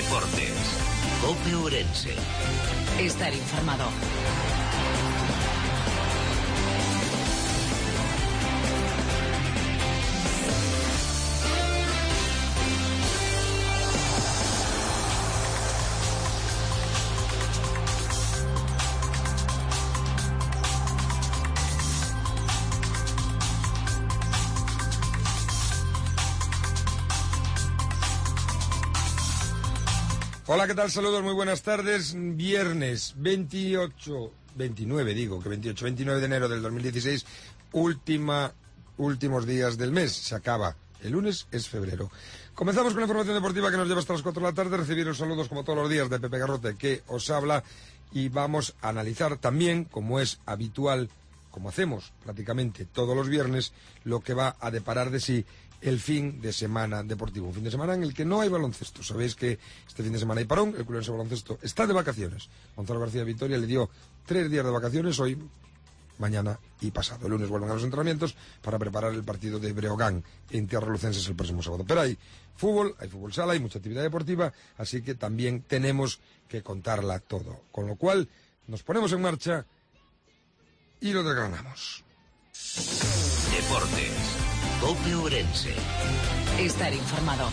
Deportes. COPE Ourense. Estar informado. Hola, ¿qué tal? Saludos, muy buenas tardes. Viernes 29 de enero del 2016, últimos días del mes. Se acaba. El lunes es febrero. Comenzamos con la información deportiva que nos lleva hasta las 4 de la tarde. Recibir saludos como todos los días de Pepe Garrote, que os habla, y vamos a analizar también, como es habitual, como hacemos prácticamente todos los viernes, lo que va a deparar de sí el fin de semana deportivo. Un fin de semana en el que no hay baloncesto. Sabéis que este fin de semana hay parón, el Club de Baloncesto está de vacaciones. Gonzalo García Vitoria le dio 3 días de vacaciones, hoy, mañana y pasado. El lunes vuelven a los entrenamientos para preparar el partido de Breogán en Tierra Lucenses el próximo sábado. Pero hay fútbol sala, hay mucha actividad deportiva, así que también tenemos que contarla todo. Con lo cual, nos ponemos en marcha y lo desgranamos. Deportes. COPE Ourense. Estar informado.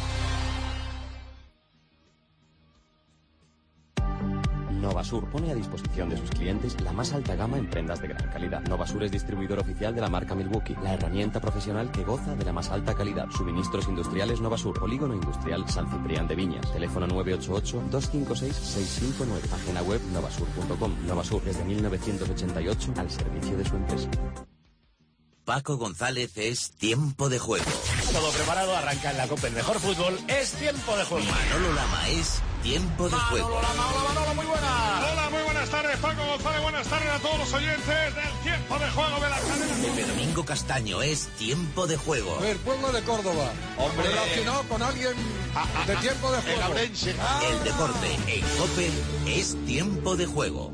Novasur pone a disposición de sus clientes la más alta gama en prendas de gran calidad. Novasur es distribuidor oficial de la marca Milwaukee, la herramienta profesional que goza de la más alta calidad. Suministros industriales Novasur, Polígono Industrial San Ciprián de Viñas. Teléfono 988-256-659. Página web novasur.com. Novasur desde 1988 al servicio de su empresa. Paco González, es tiempo de juego. Todo preparado, arranca en la COPE el mejor fútbol, es tiempo de juego. Manolo Lama, es tiempo de juego. Manolo, muy buenas. Hola, muy buenas tardes, Paco González, buenas tardes a todos los oyentes del tiempo de juego de la cadena. Pepe Domingo Castaño, es tiempo de juego. El pueblo de Córdoba. Hombre. Relacionado con alguien de tiempo de juego. El deporte en COPE es tiempo de juego.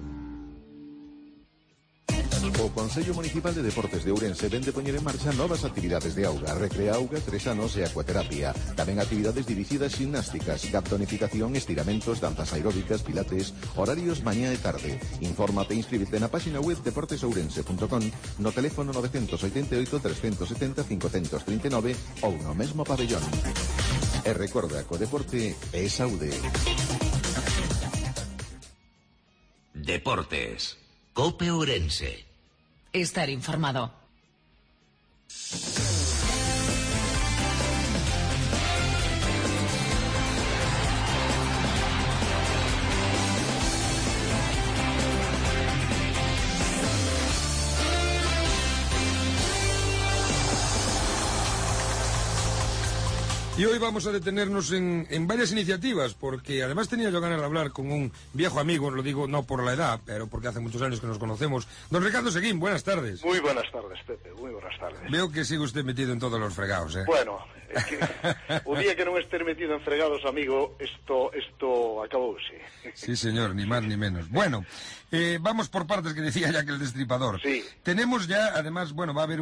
O Consello Municipal de Deportes de Ourense vende poñer en marcha novas actividades de auga, recrea auga, 3 anos e acuaterapia. Tamén actividades dirixidas ximnásticas, tonificación, estiramentos, danzas aeróbicas, pilates, horarios mañá e tarde. Infórmate e inscríbete na página web deportesourense.com, no teléfono 988 370 539 ou no mesmo pabellón. E recorda que o deporte é saúde. Deportes. COPE Ourense. Estar informado. Y hoy vamos a detenernos en varias iniciativas, porque además tenía yo ganas de hablar con un viejo amigo, lo digo no por la edad, pero porque hace muchos años que nos conocemos. Don Ricardo Seguín, buenas tardes. Muy buenas tardes, Pepe, muy buenas tardes. Veo que sigue usted metido en todos los fregados, ¿eh? Bueno, es que o día que non esté metido en fregados, amigo, esto acabouse. Sí, señor, ni más ni menos. Bueno, vamos por partes, que decía ya que el destripador. Sí. Tenemos ya, además, bueno, va a haber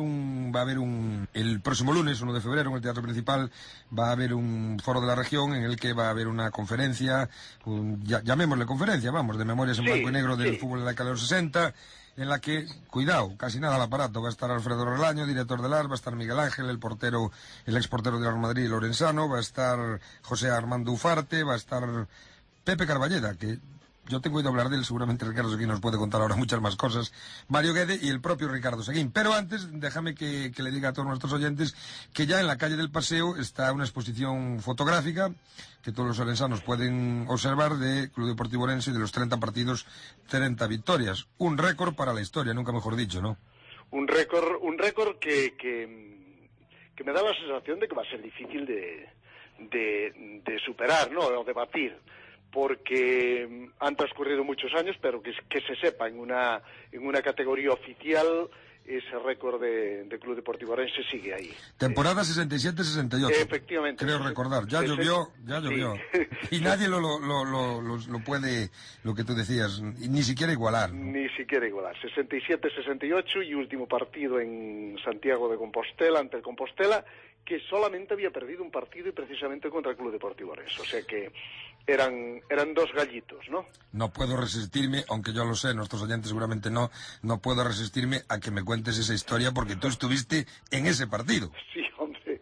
el próximo lunes, 1 de febrero, en el Teatro Principal, va a haber un foro de la región en el que va a haber una conferencia, llamémosle conferencia, vamos, de memorias en blanco y negro del fútbol de la década de los 60, en la que, cuidado, casi nada al aparato, va a estar Alfredo Relaño, director del AR, va a estar Miguel Ángel, el exportero del Real Madrid, Lorenzano, va a estar José Armando Ufarte, va a estar Pepe Carballeda, que yo tengo oído hablar de él, seguramente Ricardo Seguín nos puede contar ahora muchas más cosas, Mario Guede y el propio Ricardo Seguín. Pero antes, déjame que le diga a todos nuestros oyentes que ya en la calle del Paseo está una exposición fotográfica que todos los orensanos pueden observar, de Club Deportivo Orense, de los 30 partidos, 30 victorias. Un récord para la historia, nunca mejor dicho, ¿no? Un récord que me da la sensación de que va a ser difícil de superar, ¿no? O de batir, porque han transcurrido muchos años, pero que se sepa en una categoría oficial, ese récord de Club Deportivo Orense sigue ahí. Temporada 67-68. Efectivamente. Creo recordar. Ya llovió. Sí. Y nadie lo puede, lo que tú decías, ni siquiera igualar, ¿no? Ni siquiera igualar. 67-68 y último partido en Santiago de Compostela, ante el Compostela, que solamente había perdido un partido, y precisamente contra el Club Deportivo Orense. O sea que eran dos gallitos, ¿no? No puedo resistirme, aunque yo lo sé, nuestros oyentes seguramente no puedo resistirme a que me cuentes esa historia porque tú estuviste en ese partido. Sí, hombre,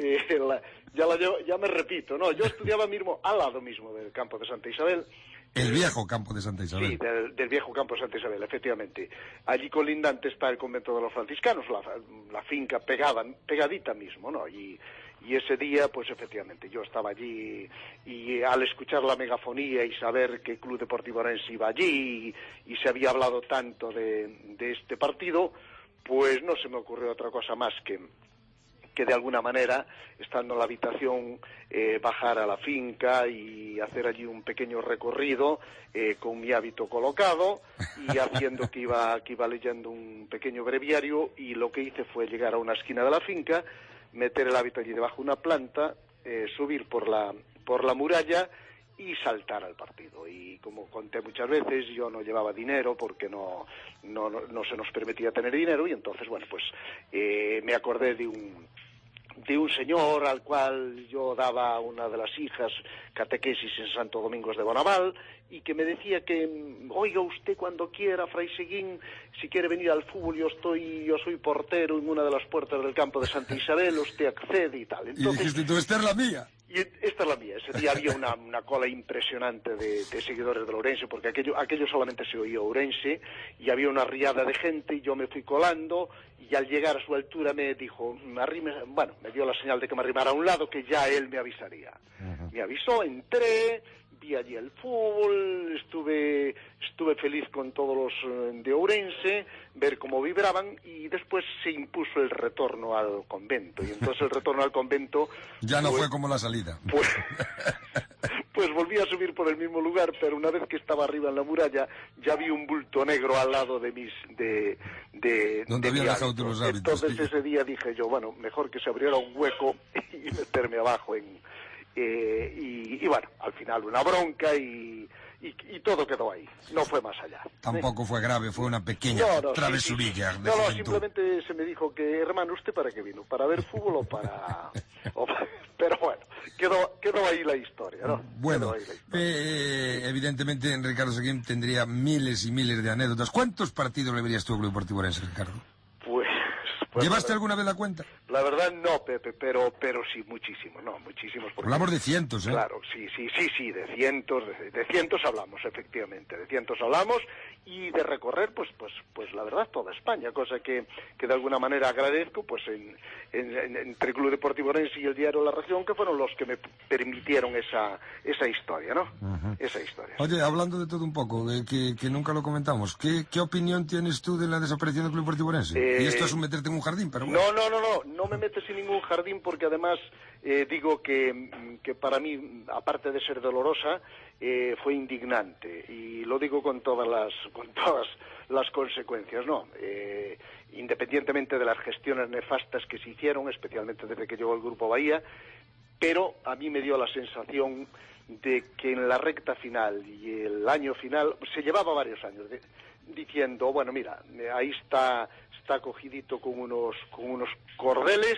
ya me repito, ¿no? Yo estudiaba mismo al lado mismo del campo de Santa Isabel. El viejo campo de Santa Isabel. Sí, del viejo campo de Santa Isabel, efectivamente. Allí colindante está el convento de los franciscanos, la finca pegadita mismo, ¿no? Y ese día, pues efectivamente, yo estaba allí y al escuchar la megafonía y saber que el Club Deportivo Ourense iba allí y se había hablado tanto de este partido, pues no se me ocurrió otra cosa más que de alguna manera, estando en la habitación, bajar a la finca y hacer allí un pequeño recorrido con mi hábito colocado y haciendo que iba leyendo un pequeño breviario, y lo que hice fue llegar a una esquina de la finca, meter el hábito allí debajo de una planta, subir por la muralla y saltar al partido. Y como conté muchas veces, yo no llevaba dinero porque no se nos permitía tener dinero, y entonces, bueno, pues me acordé de un señor al cual yo daba una de las hijas catequesis en Santo Domingo de Bonaval, y que me decía que, oiga usted cuando quiera, Fray Seguín, si quiere venir al fútbol, yo soy portero en una de las puertas del campo de Santa Isabel, usted accede y tal. Entonces, y dijiste tú, esta es la mía. Y esta es la mía. Ese día había una cola impresionante de seguidores del Ourense, porque aquello solamente se oía Ourense, y había una riada de gente, y yo me fui colando, y al llegar a su altura me dijo, me dio la señal de que me arrimara a un lado, que ya él me avisaría. Uh-huh. Me avisó, entré, vi allí el fútbol, estuve feliz con todos los de Ourense, ver cómo vibraban, y después se impuso el retorno al convento, y entonces el retorno al convento ya no fue como la salida. Pues volví a subir por el mismo lugar, pero una vez que estaba arriba en la muralla ya vi un bulto negro al lado de donde había dejado tú los hábitos. Entonces ese día dije yo, bueno, mejor que se abriera un hueco y meterme abajo y bueno, al final una bronca y todo quedó ahí, no fue más allá. Tampoco fue grave, fue una pequeña travesurilla. Sí. No, simplemente se me dijo que, hermano, ¿usted para qué vino? ¿Para ver fútbol o para...? Pero bueno, quedó ahí la historia, ¿no? Bueno, evidentemente Ricardo Seguín tendría miles y miles de anécdotas. ¿Cuántos partidos le verías tú al Club Deportivo Ourense, Ricardo? ¿Llevaste alguna vez la cuenta? La verdad no, Pepe, pero sí, muchísimos. Porque, hablamos de cientos, ¿eh? Claro, sí, de cientos hablamos, efectivamente, de cientos hablamos, y de recorrer, pues la verdad, toda España, cosa que de alguna manera agradezco, pues entre el Club Deportivo Ourense y el diario La Región, que fueron los que me permitieron esa historia, ¿no? Uh-huh. Esa historia. Oye, hablando de todo un poco, que nunca lo comentamos, ¿qué opinión tienes tú de la desaparición del Club Deportivo Ourense? Y esto es meterte en un jardín, pero bueno. No me metes en ningún jardín, porque además digo que para mí, aparte de ser dolorosa, fue indignante, y lo digo con todas las consecuencias, ¿no? Independientemente de las gestiones nefastas que se hicieron, especialmente desde que llegó el Grupo Bahía, pero a mí me dio la sensación de que en la recta final y el año final, se llevaba varios años diciendo, bueno, mira, ahí está cogidito con unos cordeles,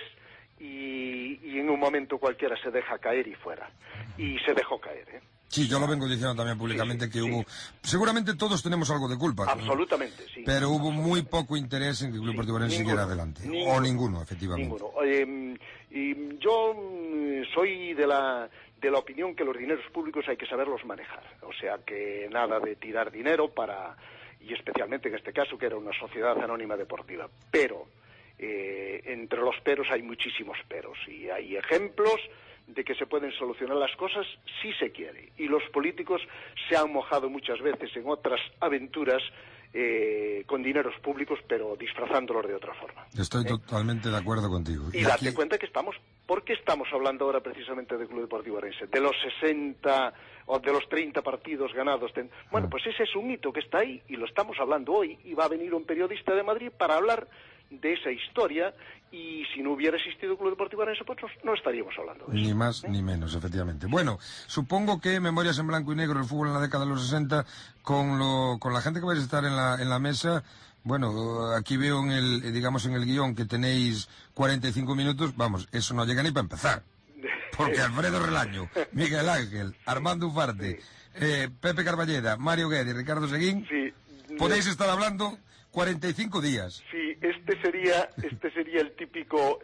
y en un momento cualquiera se deja caer y fuera. Y se dejó caer, ¿eh? Sí, yo lo vengo diciendo también públicamente, que hubo... Seguramente todos tenemos algo de culpa. Absolutamente, ¿no? Sí. Pero hubo muy poco interés en que el Club Deportivo Ourense siguiera adelante. O ninguno, efectivamente. Ninguno. Y yo soy de la opinión que los dineros públicos hay que saberlos manejar. O sea, que nada de tirar dinero y especialmente en este caso, que era una sociedad anónima deportiva. Pero entre los peros hay muchísimos peros, y hay ejemplos de que se pueden solucionar las cosas si se quiere, y los políticos se han mojado muchas veces en otras aventuras con dineros públicos, pero disfrazándolos de otra forma. Estoy totalmente de acuerdo contigo. Y date cuenta que ¿por qué estamos hablando ahora precisamente del Club Deportivo Ourense? De los 60 o de los 30 partidos ganados. Bueno, pues ese es un hito que está ahí, y lo estamos hablando hoy, y va a venir un periodista de Madrid para hablar de esa historia, y si no hubiera existido el Club Deportivo Ourense, pues no estaríamos hablando de eso. Ni más ni menos, efectivamente. Bueno, supongo que Memorias en Blanco y Negro, el fútbol en la década de los 60, con la gente que vais a estar en la mesa, bueno, aquí veo en el guión que tenéis 45 minutos, vamos, eso no llega ni para empezar. porque Alfredo Relaño, Miguel Ángel, Armando Ufarte, Pepe Carballeda, Mario Guedes y Ricardo Seguín, podéis estar hablando 45 días. Sí, este sería el típico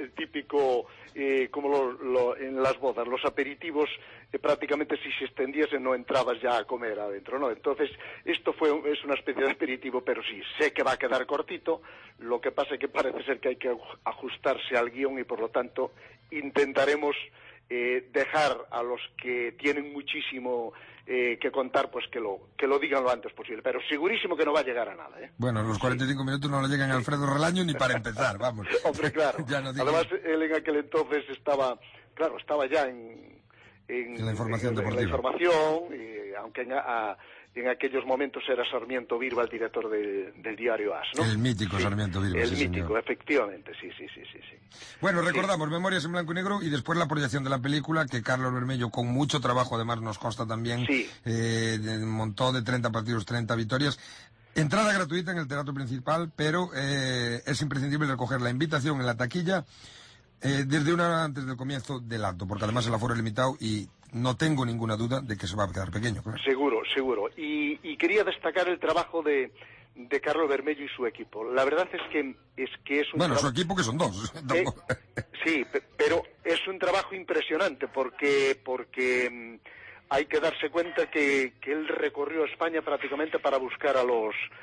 como en las bodas, los aperitivos, prácticamente si se extendiese no entrabas ya a comer adentro, ¿no? Entonces, esto es una especie de aperitivo, pero sí, sé que va a quedar cortito, lo que pasa es que parece ser que hay que ajustarse al guión y por lo tanto intentaremos dejar a los que tienen muchísimo que contar, pues que lo digan lo antes posible, pero segurísimo que no va a llegar a nada, ¿eh? Bueno, los 45 minutos no le llegan a Alfredo Relaño ni para empezar, vamos. Hombre, claro. Además, él en aquel entonces estaba ya en la información deportiva. En la información, aunque en aquellos momentos era Sarmiento Birba, el director del diario AS, ¿no? El mítico sí, Sarmiento Birba, el sí, mítico, señor. Efectivamente, sí. Bueno, recordamos, Memorias en blanco y negro, y después la proyección de la película, que Carlos Bermello, con mucho trabajo, además nos consta también, montó de 30 partidos, 30 victorias. Entrada gratuita en el teatro principal, pero es imprescindible recoger la invitación en la taquilla desde una hora antes del comienzo del acto, porque además el aforo es limitado y no tengo ninguna duda de que se va a quedar pequeño. Claro. Seguro. Y quería destacar el trabajo de Carlos Bermello y su equipo. La verdad es que es un su equipo que son dos. Sí, pero es un trabajo impresionante porque hay que darse cuenta que él recorrió España prácticamente para buscar a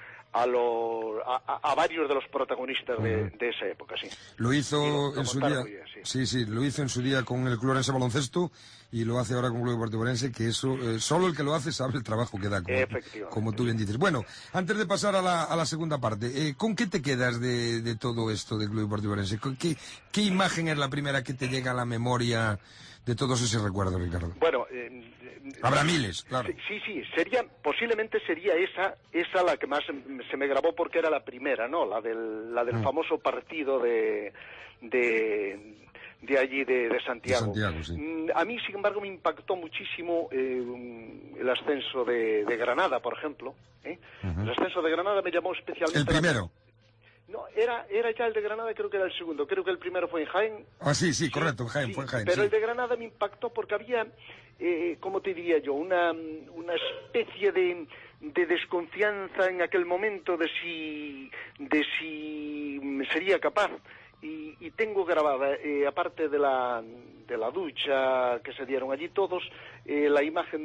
varios de los protagonistas de esa época, sí. Lo hizo en su día, lo hizo en su día con el Club Orense Baloncesto y lo hace ahora con el Club Deportivo Orense, que eso, solo el que lo hace sabe el trabajo que da, como tú bien dices. Bueno, antes de pasar a la segunda parte, ¿con qué te quedas de todo esto del Club Deportivo Orense? ¿Qué imagen es la primera que te llega a la memoria de todos esos recuerdos, Ricardo? Bueno, habrá miles, claro. Sí, posiblemente sería esa la que más se me grabó porque era la primera, ¿no? La del famoso partido de allí de Santiago. Sí. A mí, sin embargo, me impactó muchísimo el ascenso de Granada, por ejemplo. El ascenso de Granada me llamó especialmente. ¿El primero? No, era ya el de Granada, creo que era el segundo. Creo que el primero fue en Jaén. Sí, correcto, en Jaén, fue en Jaén. Pero el de Granada me impactó porque había, ¿cómo te diría yo? Una especie de desconfianza en aquel momento de si sería capaz. Y tengo grabada, aparte de la ducha que se dieron allí todos, la imagen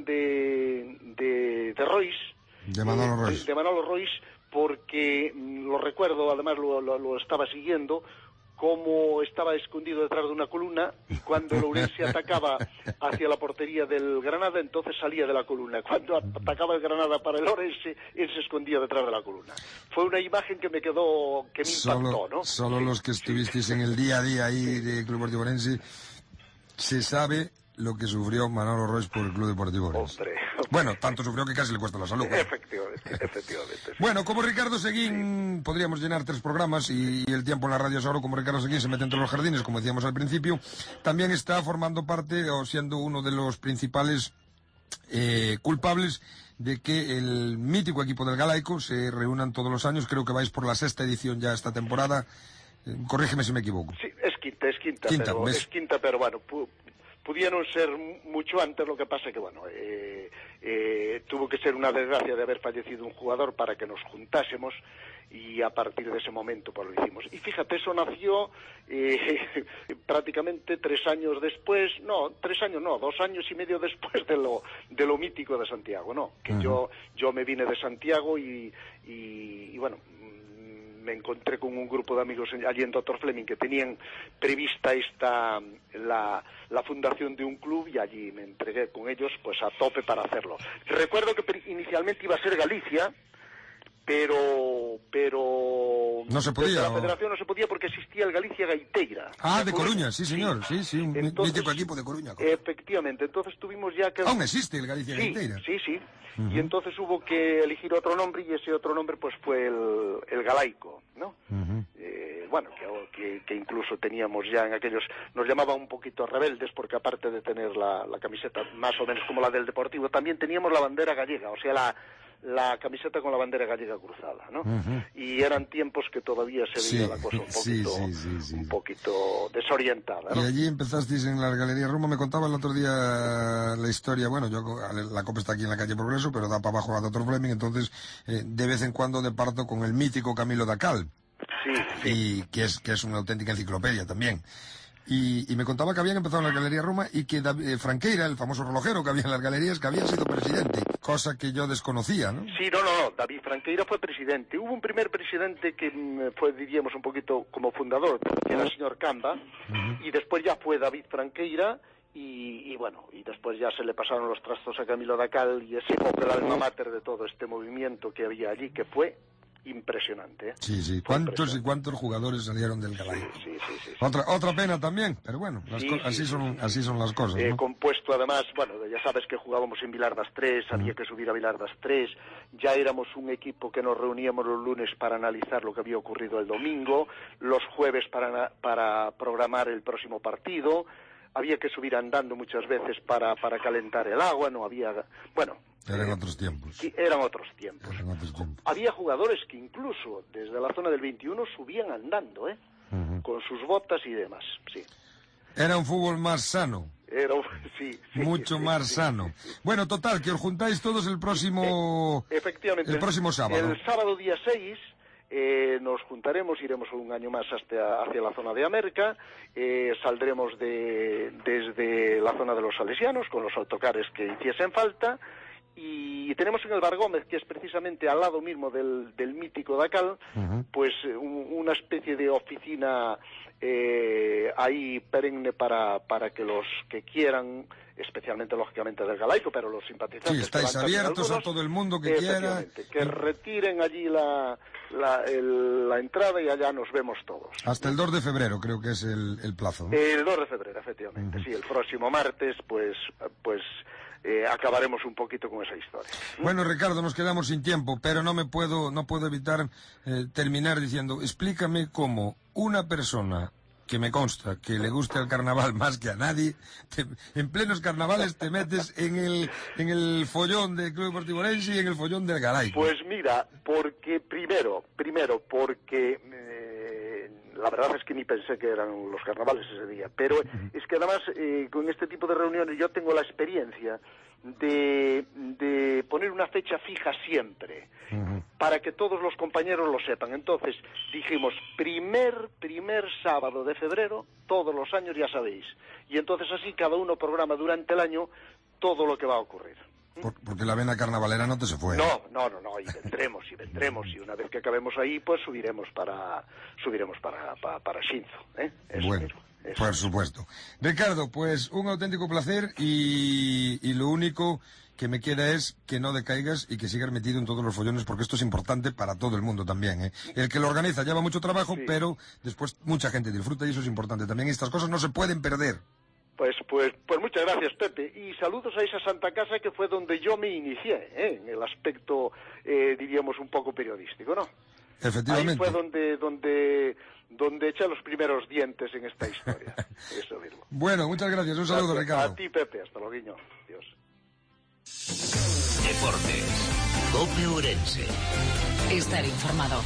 de Royce. De Manolo Royce. De Manolo Royce, porque lo recuerdo, además lo estaba siguiendo, cómo estaba escondido detrás de una columna y cuando el Ourense atacaba hacia la portería del Granada, entonces salía de la columna. Cuando atacaba el Granada para el Ourense, él se escondía detrás de la columna. Fue una imagen que me impactó, ¿no? Solo los que estuvisteis en el día a día ahí de Club Deportivo Orense se sabe lo que sufrió Manolo Royce por el Club Deportivo Orense. Hombre. Bueno, tanto sufrió que casi le cuesta la salud. Efectivamente. Sí. Bueno, como Ricardo Seguín, podríamos llenar 3 programas y el tiempo en la radio es ahora, como Ricardo Seguín se mete entre los jardines, como decíamos al principio, también está formando parte o siendo uno de los principales culpables de que el mítico equipo del Galaico se reúnan todos los años. Creo que vais por la 6ª edición ya esta temporada. Corrígeme si me equivoco. Sí, es quinta, pero bueno, pudieron ser mucho antes, lo que pasa que, bueno, tuvo que ser una desgracia de haber fallecido un jugador para que nos juntásemos y a partir de ese momento pues lo hicimos. Y fíjate, eso nació prácticamente 3 años después, 2 años y medio después de lo mítico de Santiago, ¿no? Que yo me vine de Santiago y bueno, me encontré con un grupo de amigos allí en Dr. Fleming que tenían prevista la fundación de un club y allí me entregué con ellos pues a tope para hacerlo. Recuerdo que inicialmente iba a ser Galicia, pero no se podía. La federación no se podía porque existía el Galicia Gaiteira. De Coruña, sí señor, sí, un mítico equipo de Coruña. Efectivamente, entonces tuvimos ya que... ¿Aún existe el Galicia Gaiteira? Sí. Y entonces hubo que elegir otro nombre y ese otro nombre pues fue el Galaico, ¿no? Bueno, que incluso teníamos ya en aquellos, nos llamaban un poquito rebeldes porque aparte de tener la camiseta más o menos como la del Deportivo, también teníamos la bandera gallega, o sea, la camiseta con la bandera gallega cruzada, ¿no? Y eran tiempos que todavía se veía la cosa un poquito desorientada, ¿no? Y allí empezasteis en la Galería Roma. Me contaba el otro día la historia, bueno, la copa está aquí en la calle Progreso, pero da para abajo a Dr. Fleming, entonces de vez en cuando departo con el mítico Camilo Dacal, y que es una auténtica enciclopedia también. Y me contaba que habían empezado en la Galería Roma y que Franqueira, el famoso relojero que había en las galerías, que había sido presidente, cosa que yo desconocía, ¿no? Sí, no, David Franqueira fue presidente. Hubo un primer presidente que fue, diríamos, un poquito como fundador, que era el señor Camba, y después ya fue David Franqueira, y bueno, y después ya se le pasaron los trastos a Camilo Dacal, y ese fue el alma mater de todo este movimiento que había allí, que fue impresionante, ¿eh? Sí. ¿Cuántos jugadores salieron del Galaico? Sí. Otra pena también, pero bueno, así son las cosas, ¿no? Compuesto además, bueno, ya sabes que jugábamos en Vilardas 3, había que subir a Vilardas 3, ya éramos un equipo que nos reuníamos los lunes para analizar lo que había ocurrido el domingo, los jueves para programar el próximo partido, había que subir andando muchas veces para calentar el agua, no había... Bueno... Eran otros tiempos. Había jugadores que incluso desde la zona del 21 subían andando, con sus botas y demás, sí. Era un fútbol más sano. Mucho más sano. Bueno, total, que os juntáis todos el próximo... efectivamente. El próximo sábado. El sábado día 6... nos juntaremos, iremos un año más hacia la zona de América, saldremos desde la zona de los Salesianos con los autocares que hiciesen falta, y tenemos en el Bar Gómez, que es precisamente al lado mismo del mítico Dacal, pues una especie de oficina ahí perenne para que los que quieran, especialmente lógicamente del Galaico, pero los simpatizantes... Sí, estáis abiertos a todo el mundo que quiera. Que retiren allí la entrada y allá nos vemos todos. Hasta el 2 de febrero creo que es el plazo, ¿no? El 2 de febrero, efectivamente, sí. El próximo martes, pues acabaremos un poquito con esa historia. Bueno, Ricardo, nos quedamos sin tiempo, pero no puedo evitar terminar diciendo, explícame cómo una persona que me consta que le guste el carnaval más que a nadie, en plenos carnavales te metes en el follón del Club Deportivo Orense y en el follón del Galaico. Pues mira, porque primero porque la verdad es que ni pensé que eran los carnavales ese día, pero es que además con este tipo de reuniones yo tengo la experiencia de poner una fecha fija siempre, para que todos los compañeros lo sepan. Entonces dijimos, primer sábado de febrero, todos los años, ya sabéis, y entonces así cada uno programa durante el año todo lo que va a ocurrir. Porque la vena carnavalera no te se fue. No, y vendremos, y una vez que acabemos ahí, pues subiremos para Shinzo, Bueno, por supuesto. Ricardo, pues un auténtico placer, y lo único que me queda es que no decaigas y que sigas metido en todos los follones, porque esto es importante para todo el mundo también, ¿eh? El que lo organiza lleva mucho trabajo, pero después mucha gente disfruta, y eso es importante también. Estas cosas no se pueden perder. Pues muchas gracias, Pepe, y saludos a esa Santa Casa que fue donde yo me inicié, en el aspecto, diríamos, un poco periodístico, ¿no? Efectivamente. Ahí fue donde eché los primeros dientes en esta historia. Eso mismo. Bueno, muchas gracias. Un saludo, Ricardo. A ti, Pepe. Hasta luego, guiño. Adiós. Deportes. COPE Ourense. Estar informado.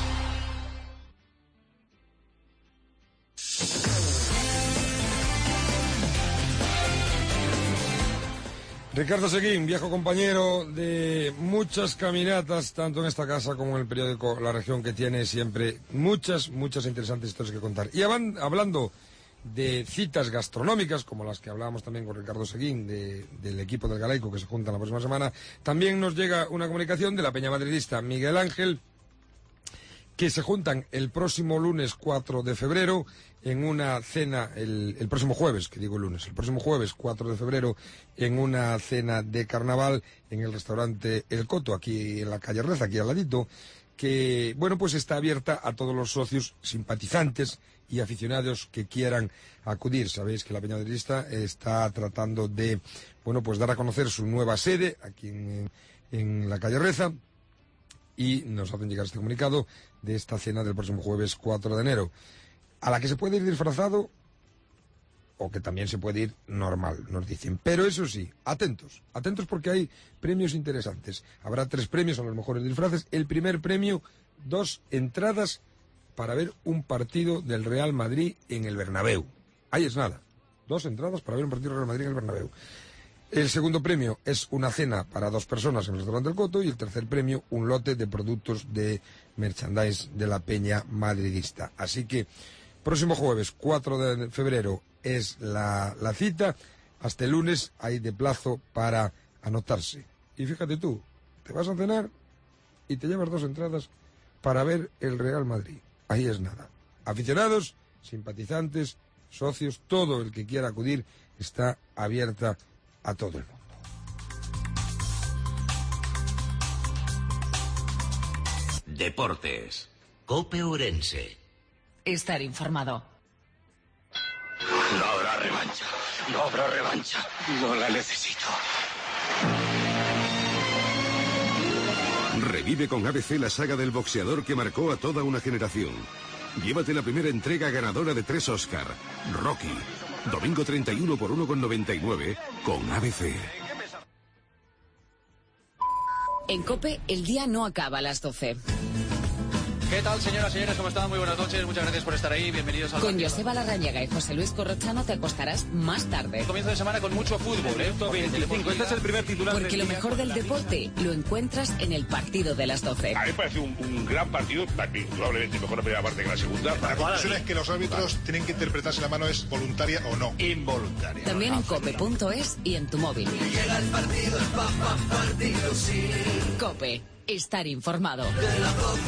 Ricardo Seguín, viejo compañero de muchas caminatas, tanto en esta casa como en el periódico La Región, que tiene siempre muchas interesantes historias que contar. Y hablando de citas gastronómicas, como las que hablábamos también con Ricardo Seguín, del equipo del Galaico, que se junta la próxima semana, también nos llega una comunicación de la peña madridista Miguel Ángel, que se juntan el próximo lunes 4 de febrero en una cena, el próximo jueves, que digo el lunes, el próximo jueves 4 de febrero, en una cena de carnaval en el restaurante El Coto, aquí en la calle Reza, aquí al ladito, que, bueno, pues está abierta a todos los socios, simpatizantes y aficionados que quieran acudir. Sabéis que la peña madridista está tratando de, bueno, pues dar a conocer su nueva sede aquí en la calle Reza, y nos hacen llegar este comunicado de esta cena del próximo jueves 4 de enero, a la que se puede ir disfrazado o que también se puede ir normal, nos dicen. Pero eso sí, atentos porque hay premios interesantes. Habrá 3 premios a los mejores disfraces. El primer premio, 2 entradas para ver un partido del Real Madrid en el Bernabéu. Ahí es nada, 2 entradas para ver un partido del Real Madrid en el Bernabéu. El segundo premio es una cena para 2 personas en el restaurante El Coto, y el tercer premio, un lote de productos de merchandise de la Peña Madridista. Así que próximo jueves 4 de febrero es la cita. Hasta el lunes hay de plazo para anotarse. Y fíjate tú, te vas a cenar y te llevas 2 entradas para ver el Real Madrid. Ahí es nada. Aficionados, simpatizantes, socios, todo el que quiera acudir, está abierta a todo el mundo. Deportes. COPE Ourense. Estar informado. No habrá revancha. No habrá revancha. No la necesito. Revive con ABC la saga del boxeador que marcó a toda una generación. Llévate la primera entrega ganadora de 3 Oscar, Rocky. Domingo 31 por 1,99 con ABC. En COPE, el día no acaba a las 12. ¿Qué tal, señoras y señores? ¿Cómo están? Muy buenas noches. Muchas gracias por estar ahí. Bienvenidos al... Con Joseba Larrañaga y José Luis Corrochano te acostarás más tarde. Comienzo de semana con mucho fútbol, ¿eh? 25. Este es el primer titular. Porque lo mejor del deporte lo encuentras en el partido de las 12. A mí me parece un gran partido, probablemente mejor la primera parte que la segunda. La conclusión es que los árbitros tienen que interpretar si la mano es voluntaria o no. Involuntaria. También en cope.es y en tu móvil. Llega el partido, partido, sí. COPE. Estar informado. De la 12.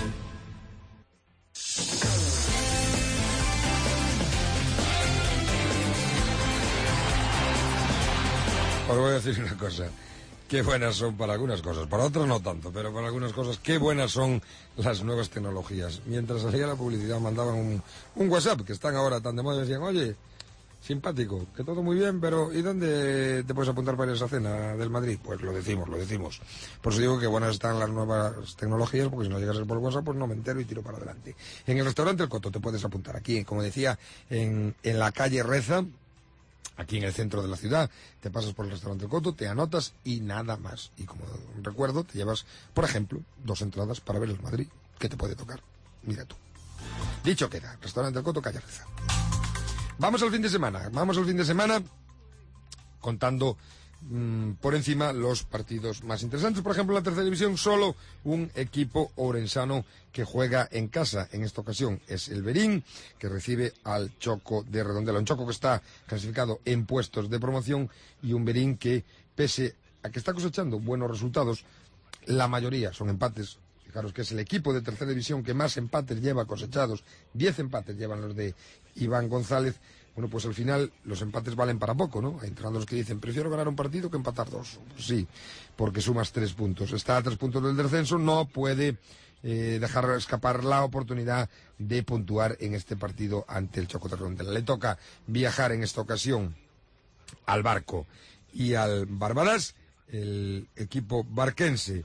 Os voy a decir una cosa, qué buenas son para algunas cosas, para otras no tanto, pero para algunas cosas, qué buenas son las nuevas tecnologías. Mientras salía la publicidad mandaban un WhatsApp, que están ahora tan de moda, y decían, oye, simpático, que todo muy bien, pero ¿y dónde te puedes apuntar para esa cena del Madrid? Pues lo decimos. Por eso digo que buenas están las nuevas tecnologías, porque si no llegas por WhatsApp, pues no me entero y tiro para adelante. En el restaurante El Coto te puedes apuntar aquí, como decía, en la calle Reza, aquí en el centro de la ciudad, te pasas por el restaurante El Coto, te anotas y nada más. Y como recuerdo, te llevas, por ejemplo, 2 entradas para ver el Madrid, que te puede tocar. Mira tú. Dicho queda, restaurante El Coto, calle Reza. Vamos al fin de semana contando por encima los partidos más interesantes. Por ejemplo, en la tercera división, solo un equipo ourensano que juega en casa. En esta ocasión es el Berín, que recibe al Choco de Redondela. Un Choco que está clasificado en puestos de promoción y un Berín que, pese a que está cosechando buenos resultados, la mayoría son empates. Fijaros que es el equipo de tercera división que más empates lleva cosechados. 10 empates llevan los de Iván González. Bueno, pues al final los empates valen para poco, ¿no? Hay entrenadores que dicen, prefiero ganar un partido que empatar 2. Pues sí, porque sumas 3 puntos. Está a 3 puntos del descenso, no puede dejar escapar la oportunidad de puntuar en este partido ante el Choco de Redondela. Le toca viajar en esta ocasión al Barco y al Barbadas, el equipo barquense,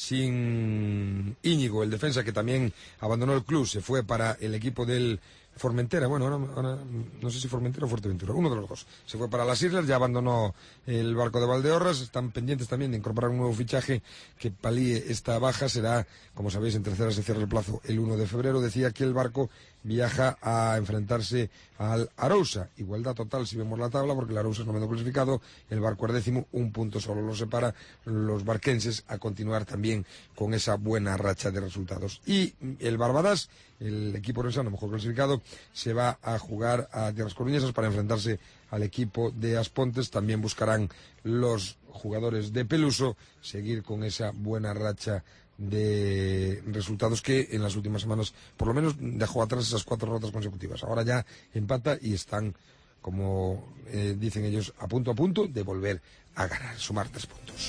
sin Íñigo, el defensa que también abandonó el club, se fue para el equipo del Formentera, bueno, ahora no sé si Formentera o Fuerteventura, uno de los dos. Se fue para las islas, ya abandonó el Barco de Valdeorras, están pendientes también de incorporar un nuevo fichaje que palíe esta baja, será, como sabéis, en tercera se cierra el plazo el 1 de febrero. Decía que el Barco viaja a enfrentarse al Arousa, igualdad total si vemos la tabla, porque el Arousa es noveno clasificado, el Barco es 10º, un punto solo los separa, los barquenses a continuar también con esa buena racha de resultados. Y el Barbadas, el equipo ourensano mejor clasificado, se va a jugar a tierras coruñesas para enfrentarse al equipo de Aspontes. También buscarán los jugadores de Peluso seguir con esa buena racha de resultados que en las últimas semanas por lo menos dejó atrás esas 4 derrotas consecutivas. Ahora ya empata y están, como dicen ellos, a punto de volver a ganar, sumar 3 puntos.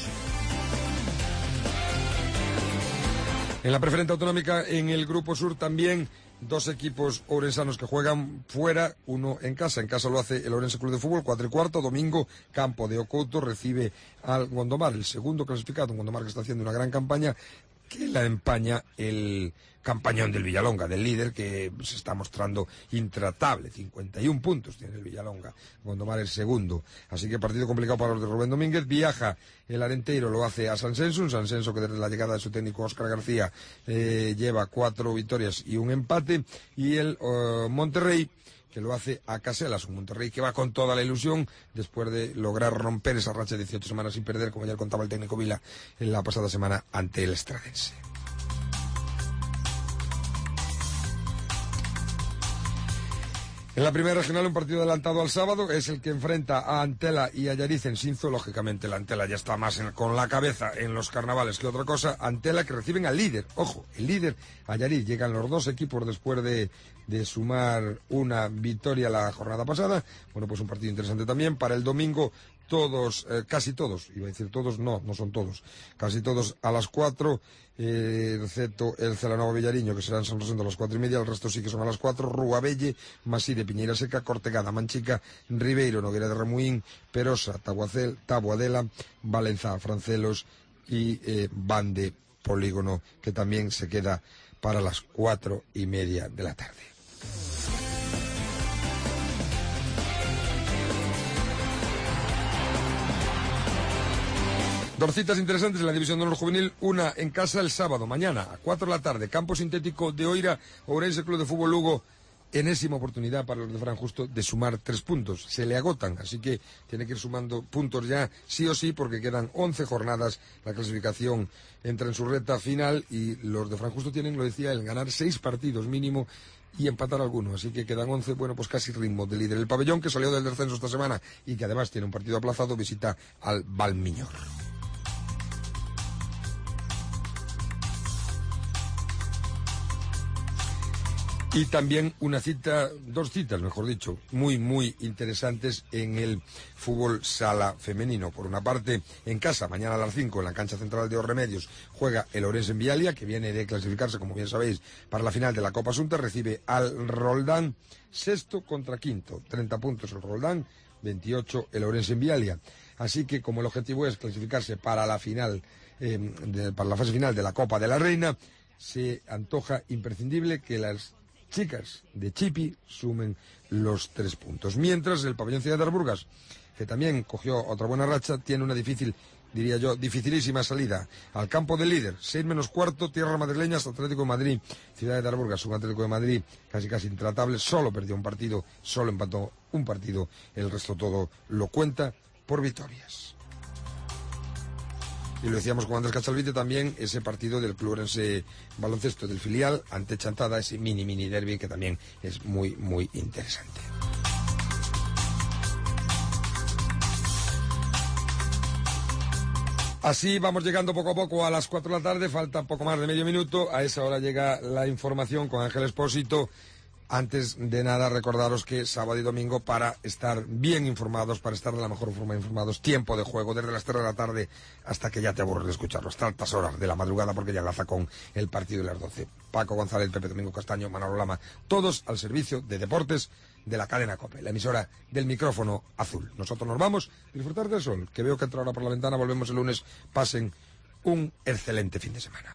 En la preferente autonómica, en el Grupo Sur, también 2 equipos ourensanos que juegan fuera, uno en casa. En casa lo hace el Ourense Club de Fútbol, 4:15, domingo, campo de Ocouto, recibe al Gondomar, el segundo clasificado, un Gondomar que está haciendo una gran campaña, que la empaña el campañón del Villalonga, del líder, que se está mostrando intratable. 51 puntos tiene el Villalonga, Gondomar el segundo. Así que partido complicado para los de Rubén Domínguez. Viaja el Arenteiro, lo hace a Sansenso, un Sansenso que desde la llegada de su técnico Óscar García lleva 4 victorias y un empate. Y el Monterrey, que lo hace a Caselas, un Monterrey que va con toda la ilusión después de lograr romper esa racha de 18 semanas sin perder, como ya contaba el técnico Vila en la pasada semana ante el Estradense. En la primera regional, un partido adelantado al sábado, es el que enfrenta a Antela y a Allariz en Sinzo. Lógicamente, la Antela ya está más con la cabeza en los carnavales que otra cosa. Antela, que reciben al líder. Ojo, el líder, Allariz. Llegan los dos equipos después de sumar una victoria la jornada pasada. Bueno, pues un partido interesante también. Para el domingo, todos, casi todos, iba a decir todos, no son todos, casi todos a las 4, excepto el Celanova Villariño, que será en San Rosendo a las 4:30, el resto sí que son a las 4, Ruabelle, Masí de Piñeira Seca, Cortegada, Manchica, Ribeiro, Noguera de Remuín, Perosa, Taboadela, Valenza, Francelos y Bande Polígono, que también se queda para las 4:30 de la tarde. Dos citas interesantes en la División de Honor Juvenil, una en casa el sábado, mañana, a 4 de la tarde, campo sintético de Oira, Ourense Club de Fútbol Lugo, enésima oportunidad para los de Fran Justo de sumar 3 puntos, se le agotan, así que tiene que ir sumando puntos ya, sí o sí, porque quedan 11 jornadas, la clasificación entra en su recta final y los de Fran Justo tienen, lo decía, el ganar 6 partidos mínimo y empatar alguno, así que quedan 11, bueno, pues casi ritmo de líder. El Pabellón, que salió del descenso esta semana y que además tiene un partido aplazado, visita al Valmiñor. Y también dos citas, mejor dicho, muy interesantes en el fútbol sala femenino. Por una parte, en casa, mañana a las 5, en la cancha central de Os Remedios, juega el Ourense en Vialia, que viene de clasificarse, como bien sabéis, para la final de la Copa Asunta, recibe al Roldán, sexto contra quinto, 30 puntos el Roldán, 28 el Ourense en Vialia. Así que, como el objetivo es clasificarse para la final, para la fase final de la Copa de la Reina, se antoja imprescindible que las chicas de Chipi sumen los 3 puntos. Mientras el Pabellón Ciudad de Arburgas, que también cogió otra buena racha, tiene una dificilísima salida al campo del líder, 6:15, tierra madrileña, hasta Atlético de Madrid, Ciudad de Arburgas, un Atlético de Madrid casi intratable, solo perdió un partido, solo empató un partido, el resto todo lo cuenta por victorias. Y lo decíamos con Andrés Cachalvite también, ese partido del Club Ourense Baloncesto del filial ante Chantada, ese mini derbi que también es muy interesante. Así vamos llegando poco a poco a las 4 de la tarde, falta poco más de medio minuto, a esa hora llega la información con Ángel Expósito. Antes de nada, recordaros que sábado y domingo, para estar bien informados, para estar de la mejor forma informados, tiempo de juego desde las 3 de la tarde hasta que ya te aburres de escucharlo, hasta altas horas de la madrugada, porque ya enlaza con el partido de las 12. Paco González, Pepe Domingo Castaño, Manolo Lama, todos al servicio de deportes de la cadena COPE, la emisora del micrófono azul. Nosotros nos vamos a disfrutar del sol, que veo que entra ahora por la ventana. Volvemos el lunes. Pasen un excelente fin de semana.